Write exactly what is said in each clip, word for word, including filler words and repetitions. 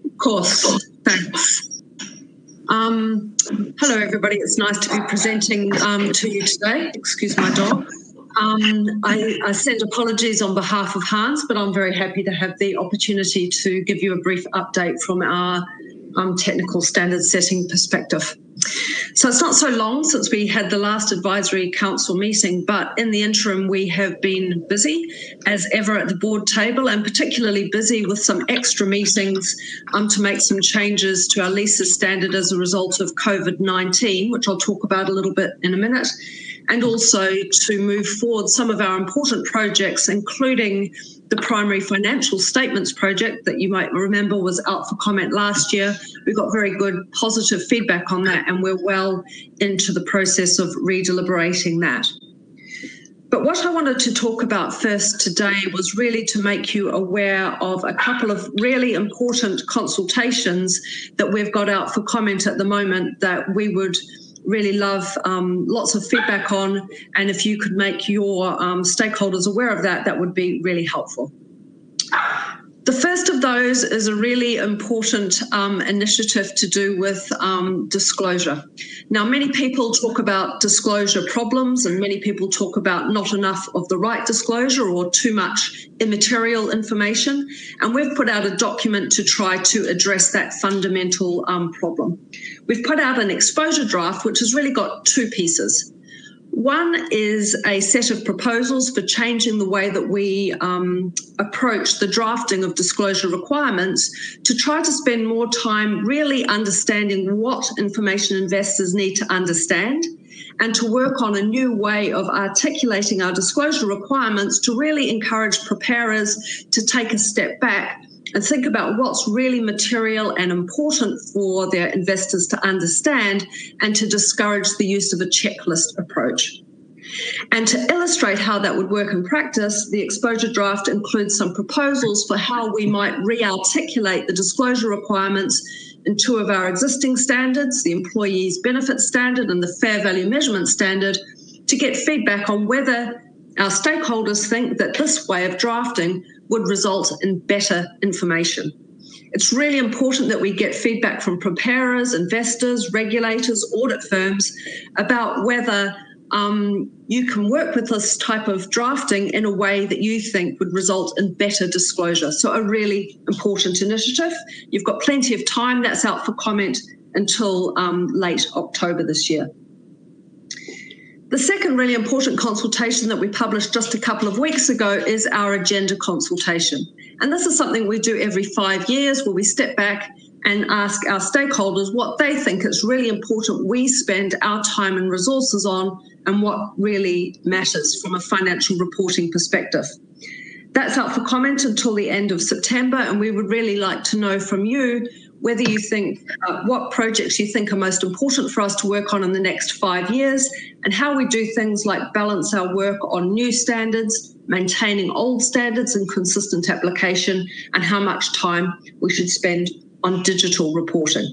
Of course, thanks. Um, hello, everybody. It's nice to be presenting um, to you today. Excuse my dog. Um, I, I send apologies on behalf of Hans, but I'm very happy to have the opportunity to give you a brief update from our um, technical standard setting perspective. So it's not so long since we had the last advisory council meeting, but in the interim we have been busy as ever at the board table, and particularly busy with some extra meetings um, to make some changes to our leases standard as a result of COVID nineteen, which I'll talk about a little bit in a minute, and also to move forward some of our important projects, including the primary financial statements project that you might remember was out for comment last year. We got very good positive feedback on that, and we're well into the process of redeliberating that. But what I wanted to talk about first today was really to make you aware of a couple of really important consultations that we've got out for comment at the moment that we would really love um, lots of feedback on, and if you could make your um, stakeholders aware of that, that would be really helpful. The first of those is a really important um, initiative to do with um, disclosure. Now, many people talk about disclosure problems, and many people talk about not enough of the right disclosure or too much immaterial information, and we've put out a document to try to address that fundamental um, problem. We've put out an exposure draft, which has really got two pieces. One is a set of proposals for changing the way that we um, approach the drafting of disclosure requirements to try to spend more time really understanding what information investors need to understand, and to work on a new way of articulating our disclosure requirements to really encourage preparers to take a step back and think about what's really material and important for their investors to understand, and to discourage the use of a checklist approach. And to illustrate how that would work in practice, the exposure draft includes some proposals for how we might re-articulate the disclosure requirements in two of our existing standards, the Employees Benefit Standard and the Fair Value Measurement Standard, to get feedback on whether our stakeholders think that this way of drafting would result in better information. It's really important that we get feedback from preparers, investors, regulators, audit firms about whether um, you can work with this type of drafting in a way that you think would result in better disclosure. So a really important initiative. You've got plenty of time. That's out for comment until um, late October this year. The second really important consultation that we published just a couple of weeks ago is our agenda consultation. And this is something we do every five years where we step back and ask our stakeholders what they think it's really important we spend our time and resources on, and what really matters from a financial reporting perspective. That's up for comment until the end of September, and we would really like to know from you whether you think uh, what projects you think are most important for us to work on in the next five years, and how we do things like balance our work on new standards, maintaining old standards and consistent application, and how much time we should spend on digital reporting.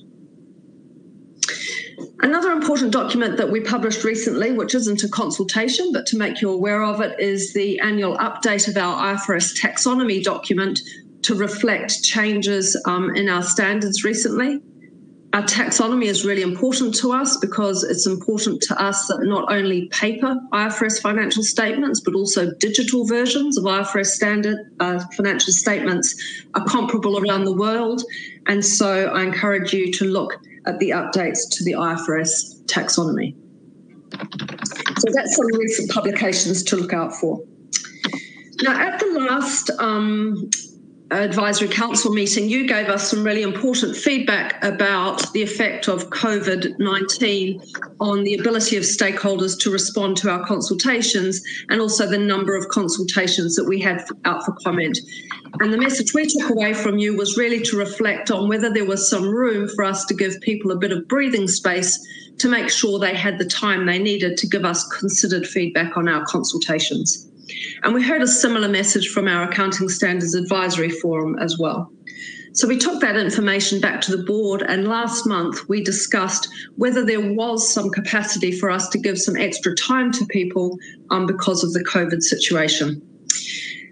Another important document that we published recently, which isn't a consultation, but to make you aware of it, is the annual update of our I F R S taxonomy document to reflect changes um, in our standards recently. Our taxonomy is really important to us because it's important to us that not only paper I F R S financial statements, but also digital versions of I F R S standard uh, financial statements are comparable around the world. And so I encourage you to look at the updates to the I F R S taxonomy. So that's some recent publications to look out for. Now, at the last um, Advisory Council meeting, you gave us some really important feedback about the effect of COVID nineteen on the ability of stakeholders to respond to our consultations, and also the number of consultations that we had out for comment. And the message we took away from you was really to reflect on whether there was some room for us to give people a bit of breathing space to make sure they had the time they needed to give us considered feedback on our consultations. And we heard a similar message from our Accounting Standards Advisory Forum as well. So we took that information back to the board, and last month we discussed whether there was some capacity for us to give some extra time to people um, because of the COVID situation.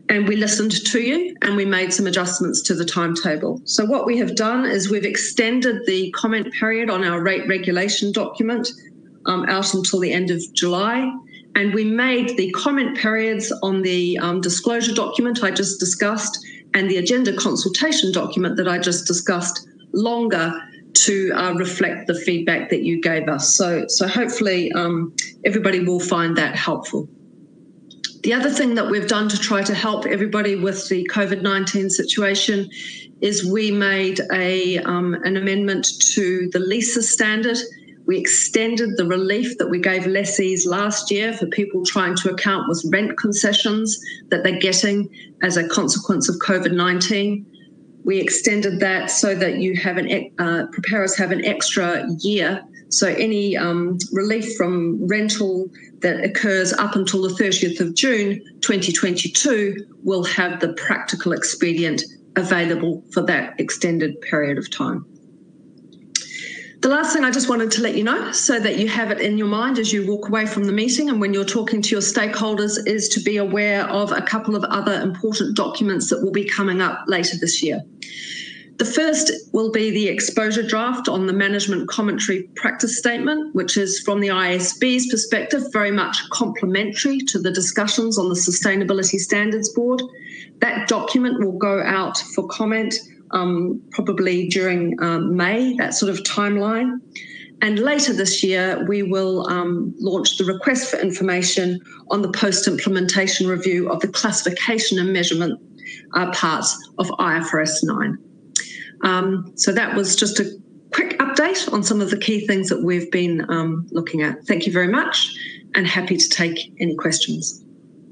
and we listened to you and we made some adjustments to the timetable. So what we have done is we've extended the comment period on our rate regulation document um, out until the end of July. And we made the comment periods on the um, disclosure document I just discussed and the agenda consultation document that I just discussed longer to uh, reflect the feedback that you gave us. So, so hopefully um, everybody will find that helpful. The other thing that we've done to try to help everybody with the COVID nineteen situation is we made a um, an amendment to the leases standard. We extended the relief that we gave lessees last year for people trying to account with rent concessions that they're getting as a consequence of COVID nineteen. We extended that so that you have an uh, preparers have an extra year. So any um, relief from rental that occurs up until the thirtieth of June twenty twenty-two will have the practical expedient available for that extended period of time. The last thing I just wanted to let you know so that you have it in your mind as you walk away from the meeting and when you're talking to your stakeholders is to be aware of a couple of other important documents that will be coming up later this year. The first will be the exposure draft on the management commentary practice statement, which is from the I A S B's perspective very much complementary to the discussions on the Sustainability Standards Board. That document will go out for comment um, probably during um, May, that sort of timeline. And later this year, we will um, launch the request for information on the post-implementation review of the classification and measurement uh, parts of I F R S nine. Um, so that was just a quick update on some of the key things that we've been um, looking at. Thank you very much and happy to take any questions.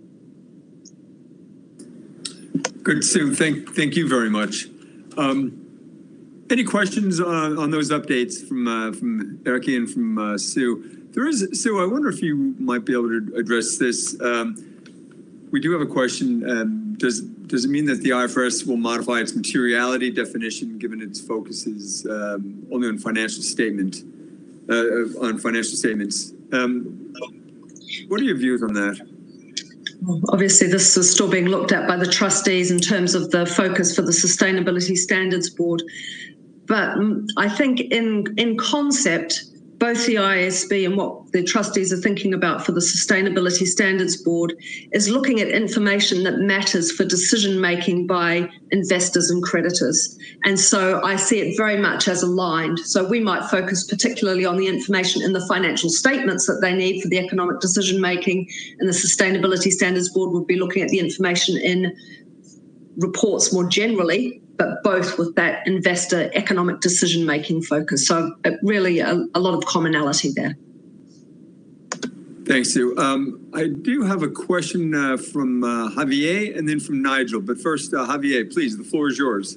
Good, Sue. Thank, thank you very much. Um, any questions on, on those updates from uh, from Erkki and from uh, Sue? There is, Sue, I wonder if you might be able to address this. Um, we do have a question. Um, does Does it mean that the I F R S will modify its materiality definition, given its focus is um, only on financial statement, uh, on financial statements? Um, what are your views on that? Obviously, this is still being looked at by the trustees in terms of the focus for the Sustainability Standards Board. But um, I think in in concept, both the I A S B and what the trustees are thinking about for the Sustainability Standards Board is looking at information that matters for decision making by investors and creditors. And so I see it very much as aligned. So we might focus particularly on the information in the financial statements that they need for the economic decision making, and the Sustainability Standards Board would be looking at the information in reports more generally, but both with that investor economic decision-making focus. So really a, a lot of commonality there. Thanks, Sue. Um, I do have a question uh, from uh, Javier and then from Nigel. But first, uh, Javier, please, the floor is yours.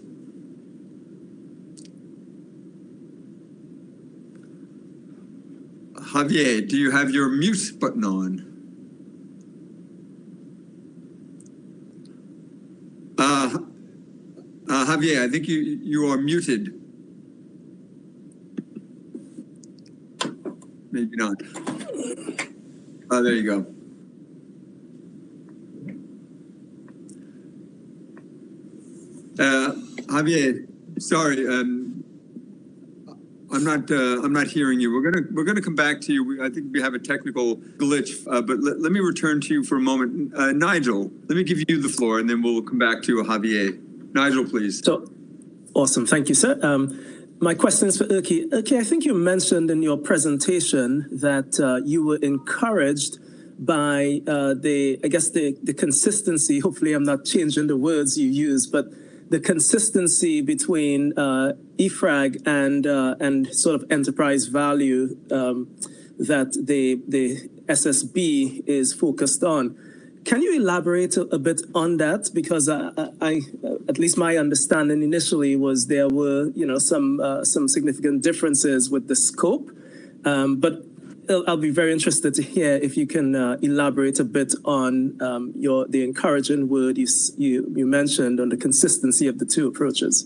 Javier, do you have your mute button on? Uh, Uh, Javier, I think you you are muted. Maybe not. Oh, there you go. Uh, Javier, sorry, um, I'm not uh, I'm not hearing you. We're gonna we're gonna come back to you. We, I think we have a technical glitch, uh, but let, let me return to you for a moment. Uh, Nigel, let me give you the floor, and then we'll come back to Javier. Nigel, please. So, awesome. Thank you, sir. Um, my question is for Erkki. Erkki, I think you mentioned in your presentation that uh, you were encouraged by uh, the, I guess, the, the consistency. Hopefully, I'm not changing the words you use, but the consistency between uh, E F R A G and uh, and sort of enterprise value um, that the the S S B is focused on. Can you elaborate a, a bit on that? Because I, I, at least my understanding initially was there were, you know, some uh, some significant differences with the scope. Um, but I'll, I'll be very interested to hear if you can uh, elaborate a bit on um, your the encouraging word you, you you mentioned on the consistency of the two approaches.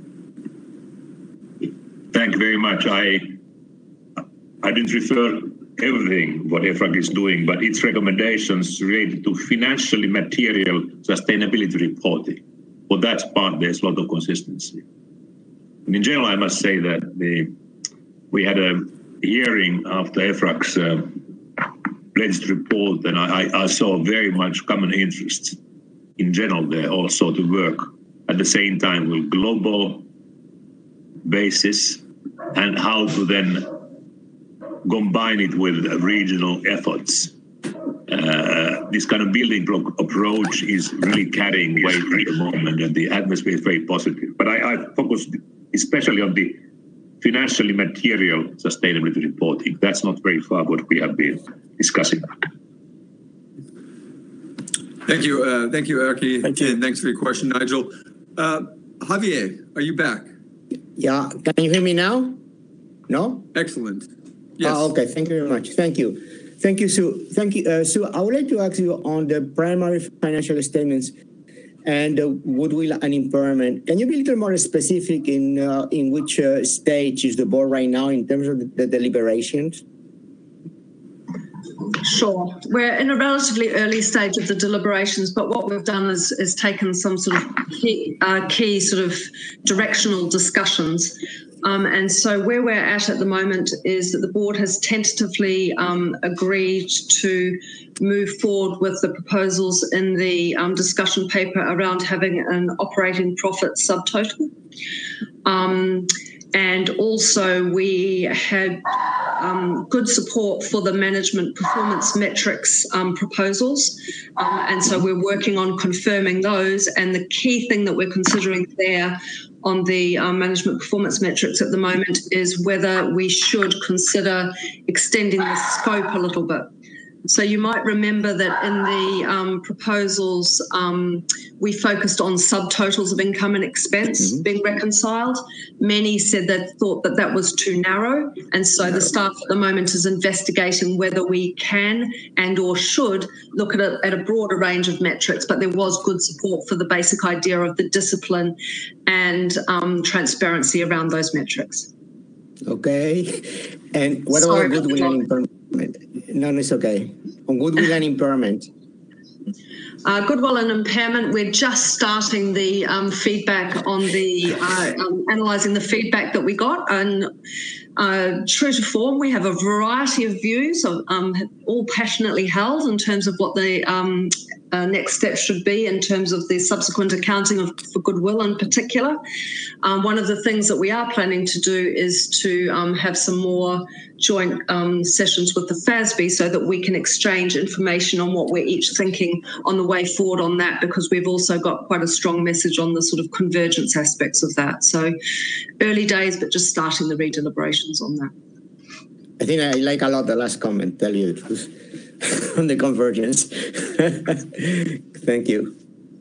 Thank you very much. I I didn't refer everything what EFRAG is doing, but its recommendations related to financially material sustainability reporting. For that part, there's a lot of consistency. And in general, I must say that the, we had a hearing after EFRAG's uh, pledged report, and I, I saw very much common interest in general there also to work at the same time with global basis and how to then combine it with regional efforts. Uh, this kind of building block approach is really carrying weight at the moment, and the atmosphere is very positive. But I, I focused especially on the financially material sustainability reporting. That's not very far what we have been discussing. Thank you. Uh, thank you, Erkki. Thank you. And thanks for your question, Nigel. Uh, Javier, are you back? Yeah, can you hear me now? No? Excellent. Yes. Ah, okay, thank you very much. Thank you. Thank you, Sue. Thank you. Uh, Sue, I would like to ask you on the primary financial statements and the goodwill and impairment. Can you be a little more specific in uh, in which uh, stage is the board right now in terms of the, the deliberations? Sure. We're in a relatively early stage of the deliberations, but what we've done is, is taken some sort of key, uh, key sort of directional discussions. Um, and so where we're at at the moment is that the board has tentatively um, agreed to move forward with the proposals in the um, discussion paper around having an operating profit subtotal. Um, and also we had um, good support for the management performance metrics um, proposals. Um, and so we're working on confirming those. And the key thing that we're considering there on the um, management performance metrics at the moment is whether we should consider extending the scope a little bit. So you might remember that in the um, proposals, um, we focused on subtotals of income and expense mm-hmm. being reconciled. Many said that thought that that was too narrow. And so the staff at the moment is investigating whether we can and or should look at a, at a broader range of metrics. But there was good support for the basic idea of the discipline and um, transparency around those metrics. Okay. And what Sorry about goodwill and impairment? No, it's okay. On goodwill and impairment. Uh, goodwill and impairment, we're just starting the um, feedback on the, uh, um, analysing the feedback that we got. And uh, true to form, we have a variety of views, of, um, all passionately held in terms of what the um, uh, next steps should be in terms of the subsequent accounting of, for goodwill in particular. Um, one of the things that we are planning to do is to um, have some more joint um, sessions with the F A S B so that we can exchange information on what we're each thinking on the way forward on that, because we've also got quite a strong message on the sort of convergence aspects of that. So early days, but just starting the redeliberations on that. I think I like a lot the last comment, tell you the truth, on the convergence. Thank you.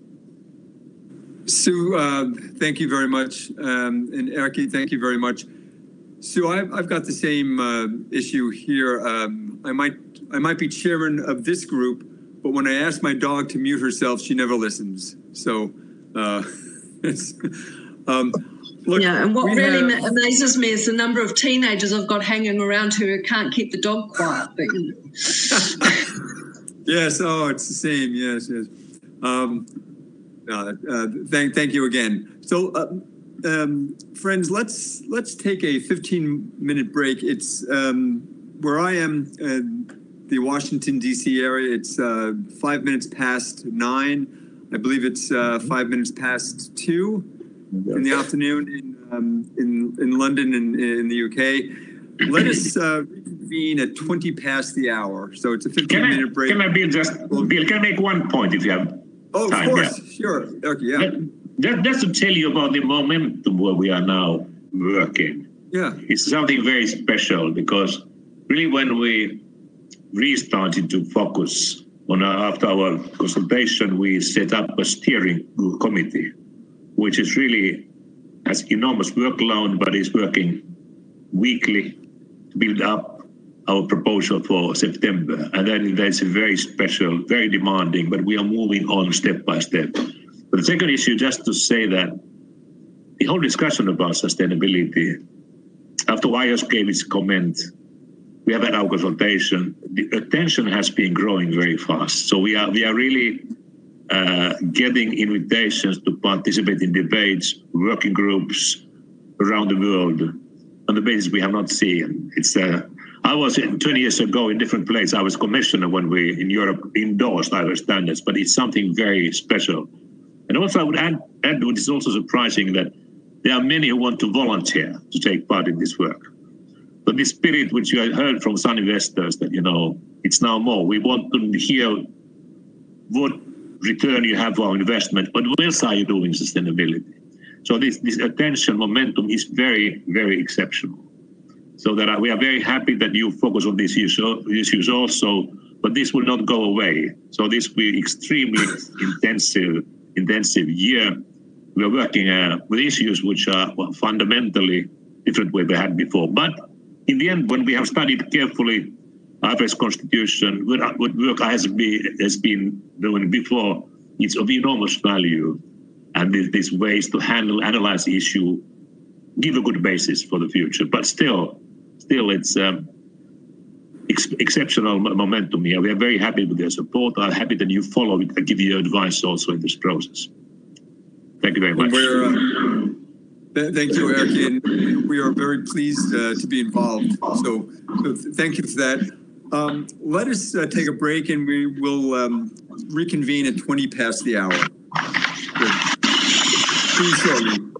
Sue, uh, thank you very much. Um, and Erkki, thank you very much. Sue, I've, I've got the same uh, issue here. Um, I might I might be chairman of this group, but when I ask my dog to mute herself, she never listens. So, uh, it's, um, look, yeah, and what really have, amazes me is the number of teenagers I've got hanging around who can't keep the dog quiet. But, you know. Yes, oh, it's the same. Yes, yes. Um, uh, uh, thank, thank you again. So. Uh, Um, friends, let's let's take a fifteen minute break. It's um, where I am in the Washington, D C area. It's uh, five minutes past nine. I believe it's uh, five minutes past two in the afternoon in um, in, in London and in, in the U K. Let us uh, reconvene at twenty past the hour. So it's a fifteen can minute I, break. Can I Bill just Bill? Can I make one point if you have oh, time? Of course, yeah. Sure. Okay, yeah. Just, just to tell you about the momentum where we are now working. Yeah. It's something very special because really when we restarted to focus on our, after our consultation, we set up a steering committee, which is really has enormous workload, but is working weekly to build up our proposal for September. And then that's a very special, very demanding, but we are moving on step by step. But the second issue, just to say that the whole discussion about sustainability, after W I O S gave its comment, we have had our consultation. The attention has been growing very fast. So we are we are really uh, getting invitations to participate in debates, working groups around the world on the basis we have not seen. It's uh, I was twenty years ago in different places. I was commissioner when we in Europe endorsed Irish standards, but it's something very special. And also I would add, add what is also surprising that there are many who want to volunteer to take part in this work. But the spirit which you heard from some investors that, you know, it's now more. We want to hear what return you have for our investment, but what else are you doing in sustainability? So this, this attention momentum is very, very exceptional. So that we are very happy that you focus on these issues also, but this will not go away. So this will be extremely intensive, intensive year. We are working uh, with issues which are well, fundamentally different way we had before. But in the end, when we have studied carefully I F R S constitution, what, what work has been, has been doing before, it's of enormous value. And these ways to handle, analyze the issue, give a good basis for the future. But still, still it's um, ex exceptional momentum here. We are very happy with your support. I'm happy that you follow it and give you advice also in this process. Thank you very much. We're, uh, th thank you, Eric. And we are very pleased uh, to be involved. So, so th thank you for that. Um, let us uh, take a break and we will um, reconvene at twenty past the hour. Good. Please show me.